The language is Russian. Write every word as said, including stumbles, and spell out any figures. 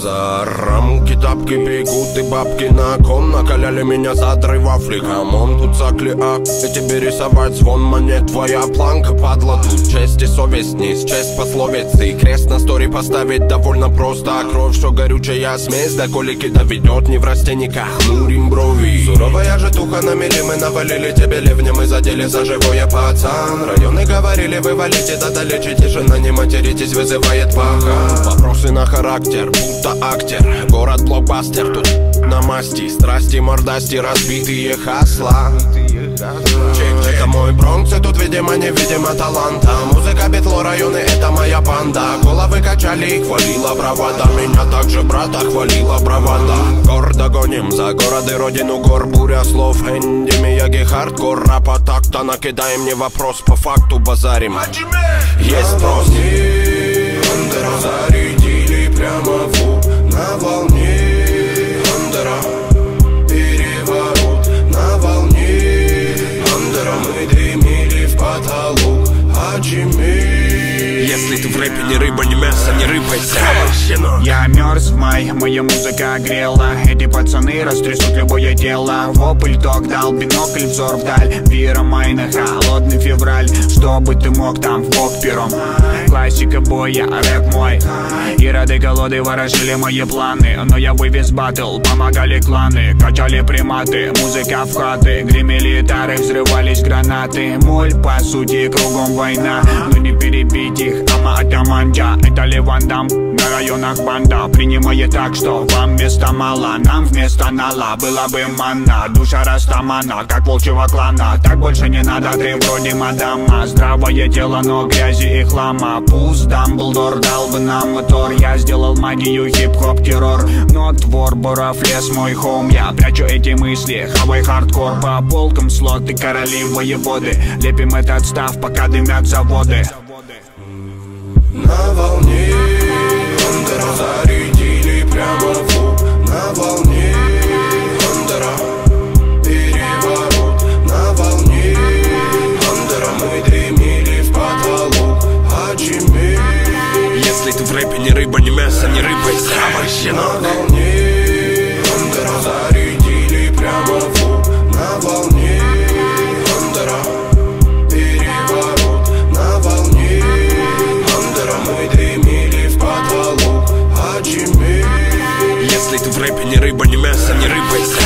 за рамки, тапки бегут и бабки на ком накаляли меня за отрыв Африкамон. Тут заклеак, и тебе рисовать звон монет. Твоя планка, падла, тут честь и совесть низ, честь пословицы. И крест на стори поставить довольно просто. А кровь, что горючая смесь, до колики доведет не в растенниках, хмурим брови. Суровая житуха на мели, мы навалили тебе ливнем и задели за живое, пацан. Районы говорили, вы валите, да долечите, тишина, не материтесь, вызывает паха. Вопросы на характер, будто актер. Город блокбастер, тут на масти, страсти, мордасти, разбитые хасла. Это мой Бронкс, и тут, видимо, невидимо таланта. Музыка, битло, районы, это моя банда. Головы качали и хвалила бравада. Меня также брата хвалила бравада. Гордо гоним за город и родину гор. Буря слов, Энди, Мияги, хардкор. Рапа так-то накидай мне вопрос, по факту базарим. Есть спрос. Андера зарядили прямо в лоб на волне. Андера переворот на волне. Андера мы дымили в потолок. Аджими. Если ты в рэпе не рыба, не мясо, не рыпайся. Я мерз в май, моя музыка грела. Эти пацаны растрясут любое дело. Вопль ток дал, бинокль взор вдаль. Вира майна, холодный февраль. Чтобы ты мог там в бок пером. Классика боя, рэп мой. И рады колоды ворожили мои планы. Но я вывез батл, помогали кланы. Качали приматы, музыка в хаты. Гремели гитары, взрывались гранаты. Моль, по сути, кругом война. Но не перебить их, ама атаманджа. Это Леван Дам, на районах банда. Принимает так, что вам места мало. Нам вместо нала была бы манна. Душа растамана, как волчьего клана. Так больше не надо, ты вроде мадама. Здравое тело, но грязи и хлама. Пусть Дамблдор дал бы нам мотор. Я сделал магию, хип-хоп, террор. Но двор, Боров, лес, мой хоум. Я прячу эти мысли, хавай хардкор. По полкам слоты, короли, воеводы. Лепим этот став, пока дымят заводы. На волне Андера зарядили прямо в лоб на волне. Андера переворот на волне. Андера мы дымили в потолок. Аджими. Если ты в рэпе не рыба, не мясо, не рыпайся. На волне Андера зарядили прямо в лоб на волне. Андера переворот на волне. Мы дымили в потолок. Аджими. Если ты в рэпе не рыба, не мясо, не рыпайся.